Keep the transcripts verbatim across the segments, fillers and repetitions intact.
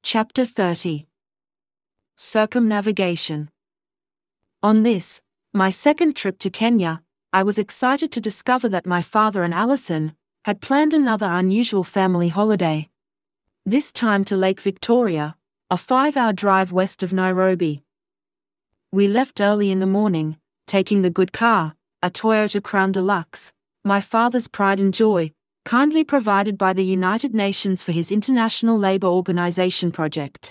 Chapter thirty. Circumnavigation. On this, my second trip to Kenya, I was excited to discover that my father and Alison had planned another unusual family holiday. This time to Lake Victoria, a five-hour drive west of Nairobi. We left early in the morning, taking the good car, a Toyota Crown Deluxe, my father's pride and joy, kindly provided by the United Nations for his International Labour Organization project.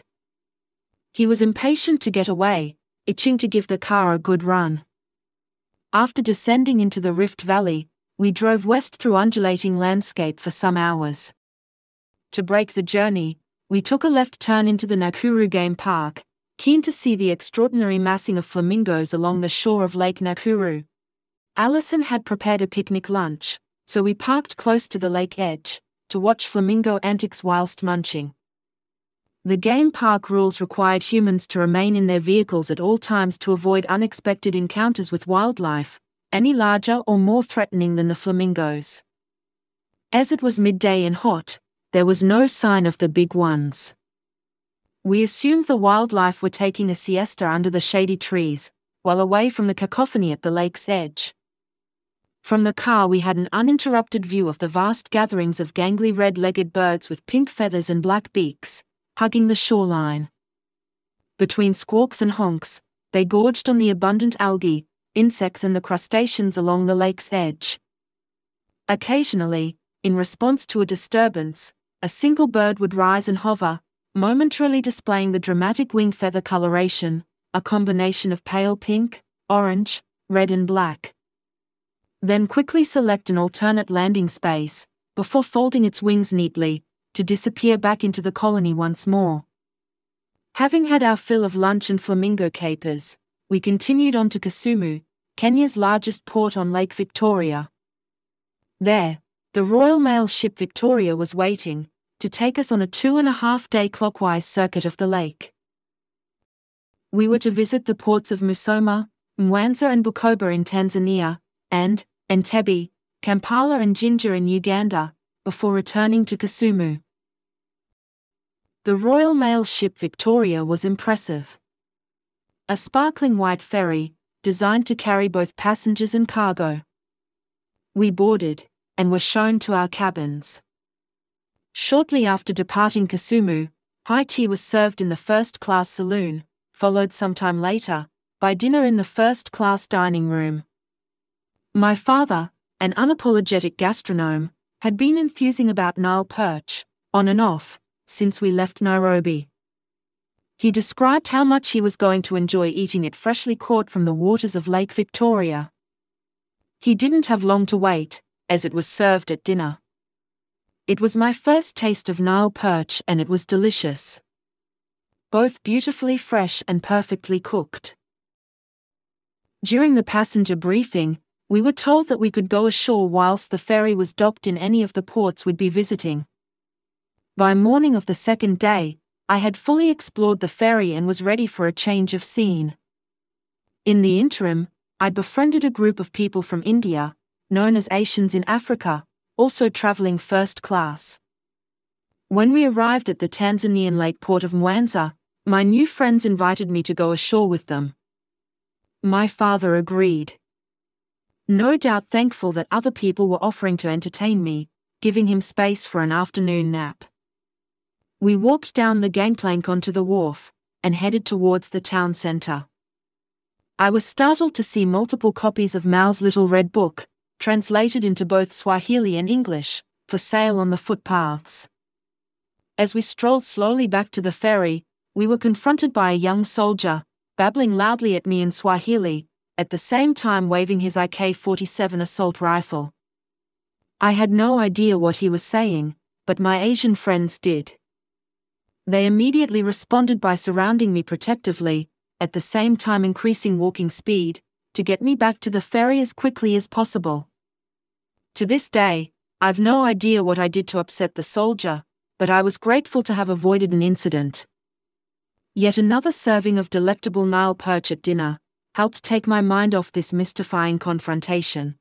He was impatient to get away, itching to give the car a good run. After descending into the Rift Valley, we drove west through undulating landscape for some hours. To break the journey, we took a left turn into the Nakuru Game Park, keen to see the extraordinary massing of flamingos along the shore of Lake Nakuru. Alison had prepared a picnic lunch, so we parked close to the lake edge, to watch flamingo antics whilst munching. The game park rules required humans to remain in their vehicles at all times to avoid unexpected encounters with wildlife, any larger or more threatening than the flamingos. As it was midday and hot, there was no sign of the big ones. We assumed the wildlife were taking a siesta under the shady trees, well away from the cacophony at the lake's edge. From the car we had an uninterrupted view of the vast gatherings of gangly red-legged birds with pink feathers and black beaks, hugging the shoreline. Between squawks and honks, they gorged on the abundant algae, insects and the crustaceans along the lake's edge. Occasionally, in response to a disturbance, a single bird would rise and hover, momentarily displaying the dramatic wing feather coloration, a combination of pale pink, orange, red and black. Then quickly select an alternate landing space, before folding its wings neatly, to disappear back into the colony once more. Having had our fill of lunch and flamingo capers, we continued on to Kisumu, Kenya's largest port on Lake Victoria. There, the Royal Mail ship Victoria was waiting, to take us on a two-and-a-half-day clockwise circuit of the lake. We were to visit the ports of Musoma, Mwanza and Bukoba in Tanzania, and Entebbe, Kampala and Jinja in Uganda, before returning to Kisumu. The Royal Mail ship Victoria was impressive. A sparkling white ferry, designed to carry both passengers and cargo. We boarded, and were shown to our cabins. Shortly after departing Kisumu, high tea was served in the first-class saloon, followed sometime later, by dinner in the first-class dining room. My father, an unapologetic gastronome, had been enthusing about Nile perch, on and off, since we left Nairobi. He described how much he was going to enjoy eating it freshly caught from the waters of Lake Victoria. He didn't have long to wait, as it was served at dinner. It was my first taste of Nile perch and it was delicious. Both beautifully fresh and perfectly cooked. During the passenger briefing, we were told that we could go ashore whilst the ferry was docked in any of the ports we'd be visiting. By morning of the second day, I had fully explored the ferry and was ready for a change of scene. In the interim, I'd befriended a group of people from India, known as Asians in Africa, also traveling first class. When we arrived at the Tanzanian lake port of Mwanza, my new friends invited me to go ashore with them. My father agreed. No doubt thankful that other people were offering to entertain me, giving him space for an afternoon nap. We walked down the gangplank onto the wharf, and headed towards the town centre. I was startled to see multiple copies of Mao's Little Red Book, translated into both Swahili and English, for sale on the footpaths. As we strolled slowly back to the ferry, we were confronted by a young soldier, babbling loudly at me in Swahili, at the same time waving his A K forty-seven assault rifle. I had no idea what he was saying, but my Asian friends did. They immediately responded by surrounding me protectively, at the same time increasing walking speed, to get me back to the ferry as quickly as possible. To this day, I've no idea what I did to upset the soldier, but I was grateful to have avoided an incident. Yet another serving of delectable Nile perch at dinner helped take my mind off this mystifying confrontation.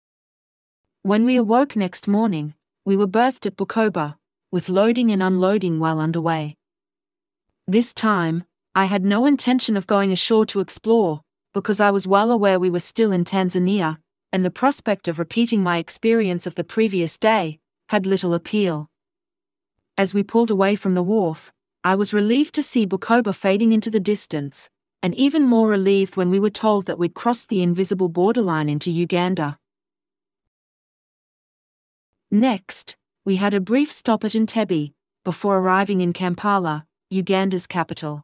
When we awoke next morning, we were berthed at Bukoba, with loading and unloading well underway. This time, I had no intention of going ashore to explore, because I was well aware we were still in Tanzania, and the prospect of repeating my experience of the previous day had little appeal. As we pulled away from the wharf, I was relieved to see Bukoba fading into the distance, and even more relieved when we were told that we'd crossed the invisible borderline into Uganda. Next, we had a brief stop at Entebbe, before arriving in Kampala, Uganda's capital.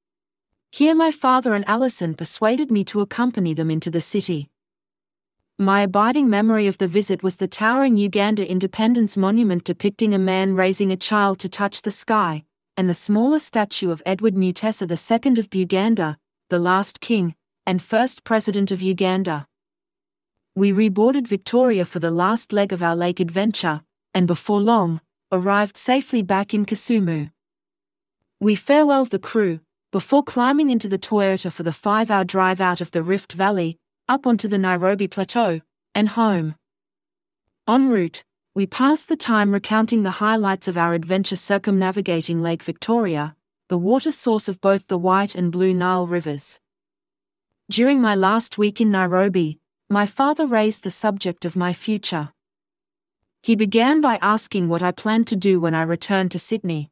Here my father and Alison persuaded me to accompany them into the city. My abiding memory of the visit was the towering Uganda Independence Monument depicting a man raising a child to touch the sky, and the smaller statue of Edward Mutesa the Second of Uganda, the last king and first president of Uganda. We reboarded Victoria for the last leg of our lake adventure, and before long, arrived safely back in Kisumu. We farewelled the crew, before climbing into the Toyota for the five-hour drive out of the Rift Valley, up onto the Nairobi Plateau, and home. En route, we passed the time recounting the highlights of our adventure circumnavigating Lake Victoria, the water source of both the White and Blue Nile rivers. During my last week in Nairobi, my father raised the subject of my future. He began by asking what I planned to do when I returned to Sydney.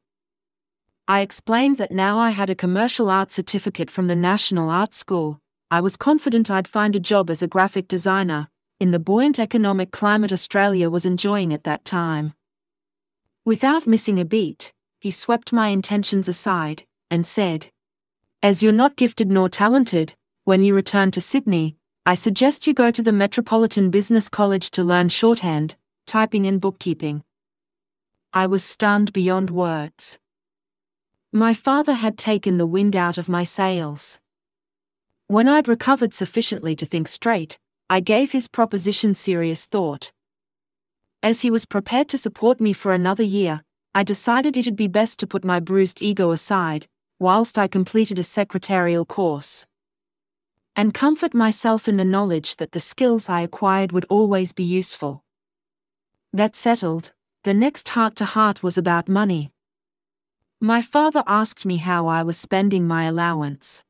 I explained that now I had a commercial art certificate from the National Art School, I was confident I'd find a job as a graphic designer, in the buoyant economic climate Australia was enjoying at that time. Without missing a beat, he swept my intentions aside, and said, "As you're not gifted nor talented, when you return to Sydney, I suggest you go to the Metropolitan Business College to learn shorthand, typing and bookkeeping." I was stunned beyond words. My father had taken the wind out of my sails. When I'd recovered sufficiently to think straight, I gave his proposition serious thought. As he was prepared to support me for another year, I decided it'd be best to put my bruised ego aside, whilst I completed a secretarial course, and comfort myself in the knowledge that the skills I acquired would always be useful. That settled, the next heart-to-heart was about money. My father asked me how I was spending my allowance.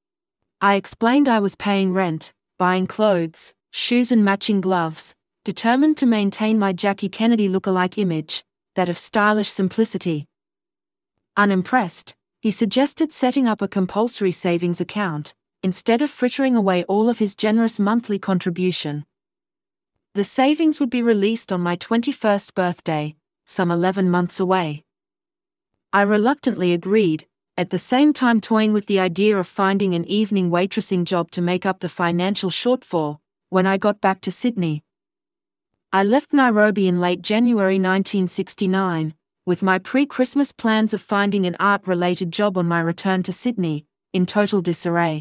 I explained I was paying rent, buying clothes, shoes and matching gloves, determined to maintain my Jackie Kennedy look-alike image, that of stylish simplicity. Unimpressed, he suggested setting up a compulsory savings account, instead of frittering away all of his generous monthly contribution. The savings would be released on my twenty-first birthday, some eleven months away. I reluctantly agreed, at the same time toying with the idea of finding an evening waitressing job to make up the financial shortfall, when I got back to Sydney. I left Nairobi in late January nineteen sixty-nine, with my pre-Christmas plans of finding an art-related job on my return to Sydney, in total disarray.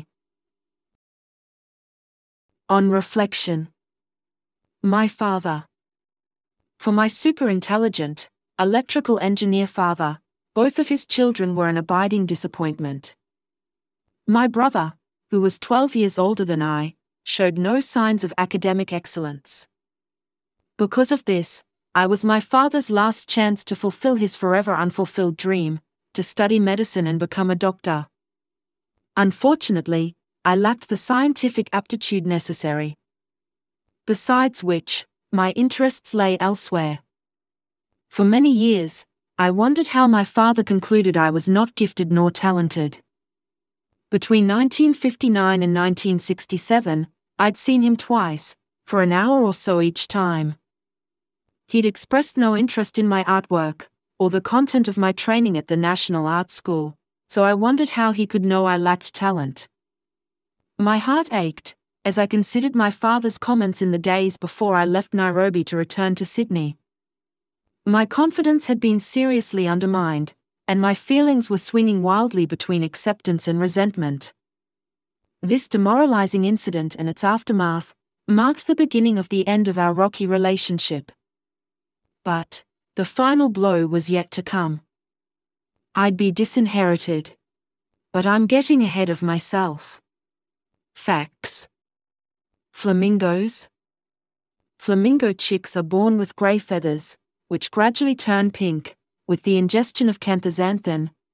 On reflection. My father. For my super-intelligent, electrical engineer father, both of his children were an abiding disappointment. My brother, who was twelve years older than I, showed no signs of academic excellence. Because of this, I was my father's last chance to fulfill his forever unfulfilled dream, to study medicine and become a doctor. Unfortunately, I lacked the scientific aptitude necessary. Besides which, my interests lay elsewhere. For many years, I wondered how my father concluded I was not gifted nor talented. Between nineteen fifty-nine and nineteen sixty-seven, I'd seen him twice, for an hour or so each time. He'd expressed no interest in my artwork, or the content of my training at the National Art School, so I wondered how he could know I lacked talent. My heart ached, as I considered my father's comments in the days before I left Nairobi to return to Sydney. My confidence had been seriously undermined, and my feelings were swinging wildly between acceptance and resentment. This demoralizing incident and its aftermath marked the beginning of the end of our rocky relationship. But the final blow was yet to come. I'd be disinherited. But I'm getting ahead of myself. Facts. Flamingos. Flamingo chicks are born with grey feathers, which gradually turn pink, with the ingestion of canthaxanthin,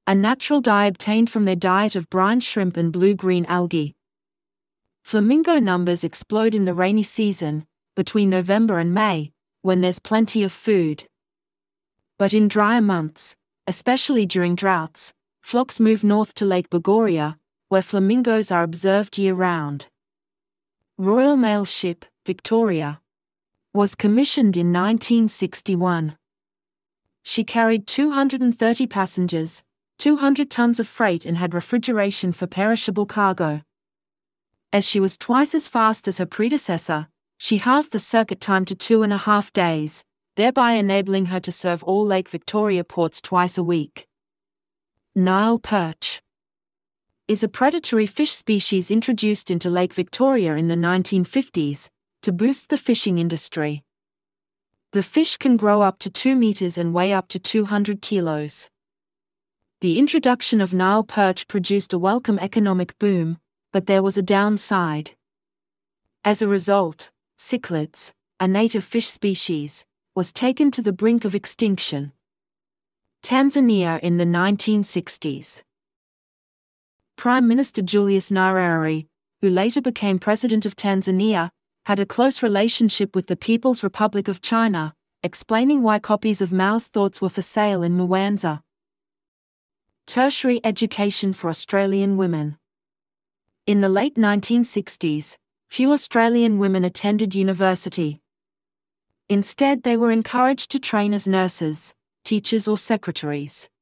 a natural dye obtained from their diet of brine shrimp and blue-green algae. Flamingo numbers explode in the rainy season, between November and May, when there's plenty of food. But in drier months, especially during droughts, flocks move north to Lake Bogoria, where flamingos are observed year-round. Royal Mail ship, Victoria, was commissioned in nineteen sixty-one. She carried two hundred thirty passengers, two hundred tons of freight and had refrigeration for perishable cargo. As she was twice as fast as her predecessor, she halved the circuit time to two and a half days, thereby enabling her to serve all Lake Victoria ports twice a week. Nile perch is a predatory fish species introduced into Lake Victoria in the nineteen fifties, to boost the fishing industry. The fish can grow up to two meters and weigh up to two hundred kilos. The introduction of Nile perch produced a welcome economic boom, but there was a downside. As a result, cichlids, a native fish species, was taken to the brink of extinction. Tanzania in the nineteen sixties. Prime Minister Julius Nyerere, who later became President of Tanzania, had a close relationship with the People's Republic of China, explaining why copies of Mao's thoughts were for sale in Mwanza. Tertiary education for Australian women. In the late nineteen sixties, few Australian women attended university. Instead, they were encouraged to train as nurses, teachers or secretaries.